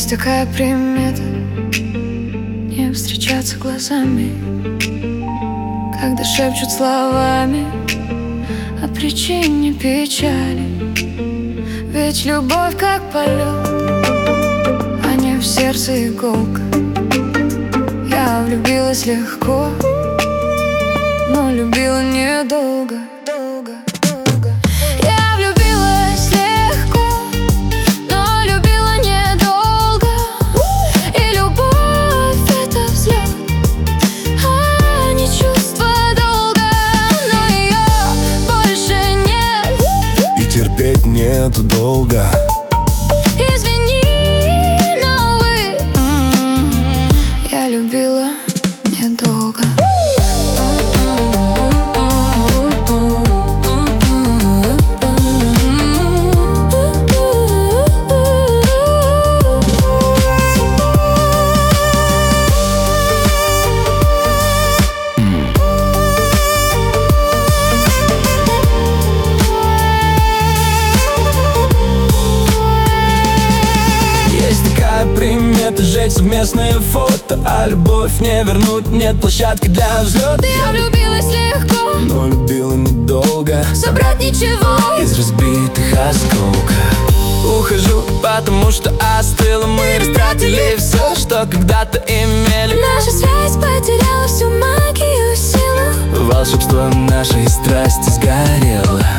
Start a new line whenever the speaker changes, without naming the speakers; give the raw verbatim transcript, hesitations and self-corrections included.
Есть такая примета не встречаться глазами, когда шепчут словами о причине печали. Ведь любовь как полет, а не в сердце иголка. Я влюбилась легко, но любила недолго. Долго, долго. Я влюбилась легко, но любила недолго. И любовь — это взлет, а не чувство долга. Но ее больше нет,
и терпеть нету долго.
Извини, но увы, я любила недолго.
Примета — сжечь совместное фото, а любовь не вернуть, нет площадки для взлета.
Я влюбилась легко,
но любила недолго.
Собрать ничего
из разбитых осколков. Ухожу, потому что остыло. Мы растратили все, что когда-то имели.
Наша связь потеряла всю магию, силу.
Волшебство нашей страсти сгорело.